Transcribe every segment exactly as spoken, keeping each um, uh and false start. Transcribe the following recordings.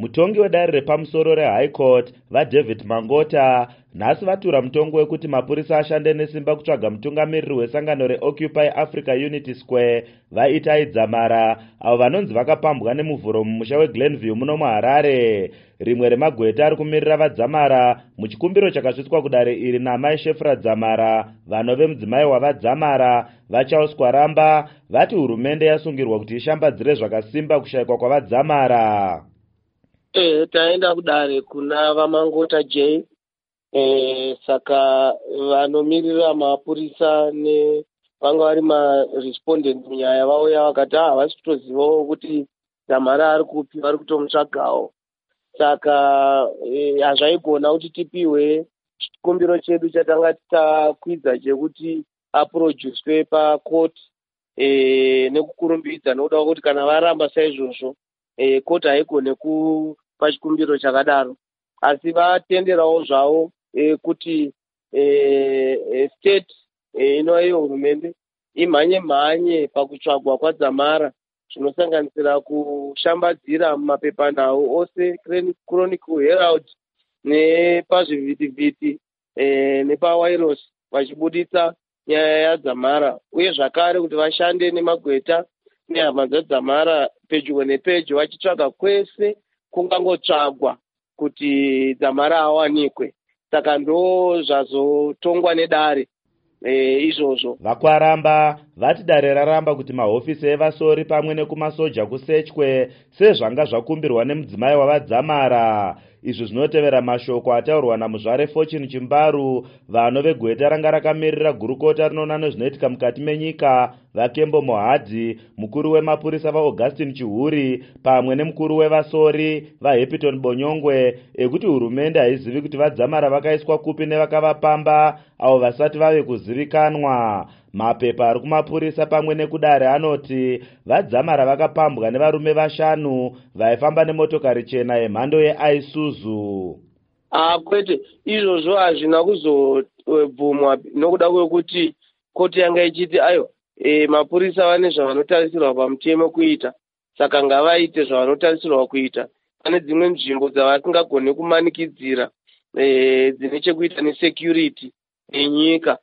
Mutongi wedare repamusoro reHigh Court vaDavid Mangota nhasi vatura mutongo wekuti mapurisa ashande nesimba kutsvaga mutungamiriri wesangano reOccupy Africa Unity Square vaItai Dzamara avo vanonzi vakapambwa nemuvhuro mumusha weGlenview muno muHarare. Rimwe remagweta ari kumirira vaDzamara muchikumbiro chakasvitswa kudare iri naMai Shefra Dzamara vanove mudzimai wavaDzamara vaCharles Ramba vati hurumende yasungirwa kuti ishambadzire zvakasimba kushayikwa kwavaDzamara. Eh, taenda kudare kuna vaMangota J. Eh, saka vanomiririra mapurisa ne vanga vari marespondent munyaya vauya vakati havasi kutozivawo kuti Dzamara ari kupi, vari kutomutsvagawo. Saka hazvaigona eh, kuti tipiwe chikumbiro chedu chatanga takwidza chekuti apurojuswe pacourt eh, nekukurumbidza nokuda kuti kana varamba saizvozvo eh, court haigone kupa chikumbiro chakadaro, asi vatenderawo zvavo e, kuti e, e, state e, inoiyo hurumende imhanye mhanye pakutsvagwa kwaDzamara zvinosanganisira kushambadzira mumapepanhau ose Chronicle Herald nepazvivhitivhiti e, nepawairos vachibuditsa nyaya yaDzamara, uye zvakare kuti vashande nemagweta nehama dzaDzamara pedyo nepedyo vachitsvaga kwese kungangotsvagwa kuti Dzamara awanikwe. Saka ndo zvazotongwa nedare e, izvozvo. VakwaRamba vati dare raramba kuti mahofisi evasori pamwe nekumasoja kusechwe sezvanga zvakumbirwa nemudzimai wavaDzamara. Izvi zvinotevera mashoko ataurwa namuzvare Fortune Chimbaru vanove gweta ranga rakamirira gurukota rinoona nezvinoitika mukati menyika vaKembo Mohadhi, mukuru wemapurisa vaAugustine Chihuri pamwe nemukuru wevasori vaHappyton Bonyongwe ekuti hurumende haizivi kuti vaDzamara vakaiswa kupi nevakavapamba avo vasati vave kuzivikanwa. Mapepa ari kumapurisa pamwe nekudare anoti vaDzamara vakapambwa nevarume vashanu vaifamba nemotokari chena yemhando yeIsuzu. Ah, kwete izvozvo hazvina kuzobvumwa nokuda kwekuti koti yanga ichiti ayo e, mapurisa vane zvavanotarisirwa pamutemo kuita, saka ngavaite zvavanotarisirwa kuita. Pane dzimwe nzvimbo dzavasingagone kumanikidzira e, dzine chekuita nesecurity yenyika.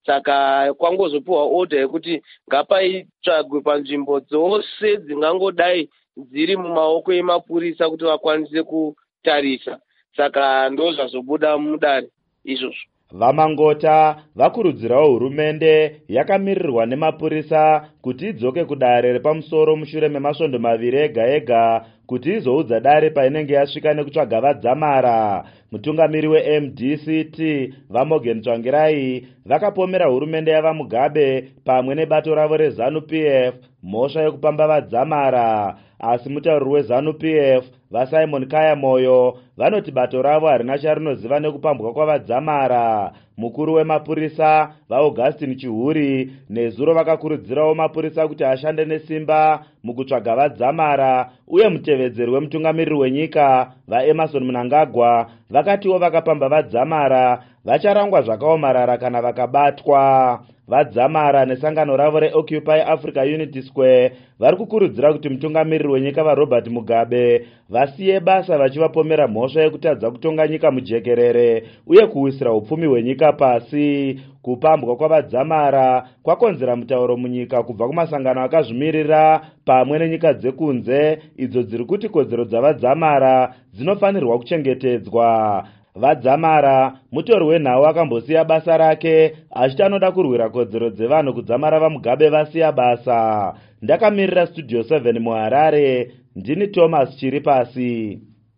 Saka kwangozopiwa order yekuti ngapaitsvagwe panzvimbo dzose dzingangodai dziri mumaoko emapurisa kuti vakwanise kutarisa. Saka ndo zvazobuda mudare izvozvo. VaMangota vakurudzirawo hurumende yakamirirwa nemapurisa kuti idzoke kudare repamusoro mushure memasvondo maviri ega ega kuti izoudza dare painenge yasvika nekutsvaga vaDzamara. Mutungamiri weM D C T vaMorgan Tsvangirai vakapomera hurumende yavaMugabe pamwe nebato ravo reZANU-P F mhosva yekupamba vaDzamara, asi mutauriri weZANU P F vaSimon Kaya Moyo vanoti bato ravo harina charinoziva nekupambwa kwavaDzamara. Mukuru wemapurisa vaAugustine Chihuri nezuro vakakurudzirawo mapurisa kuti ashande nesimba mukutsvaga vaDzamara, uye mutevedzeri wemutungamiriri wenyika vaEmerson Mnangagwa vakatiwo vakapamba vaDzamara vacharangwa zvakaomarara kana vakabatwa. VaDzamara nesangano ravo reOccupy Africa Unity Square vari kukurudzira kuti mutungamiriri wenyika vaRobert Mugabe vasiye basa vachivapomera mhosva yekutadza kutonga nyika mujekerere uye kuwisira upfumi hwenyika pasi. Kupambwa kwavaDzamara kwakonzera mutauro munyika kubva kumasangano akazvimirira pamwe nenyika dzekunze idzo dziri kuti kodzero dzavaDzamara dzinofanirwa kuchengetedzwa. VaDzamara mutori wenhau akambosiya basa rake achiti anoda kurwira kodzero dzevanhu kuDzamara vaMugabe vasiya basa. Ndakamirira Studio seven muHarare, ndini Thomas Chiripasi.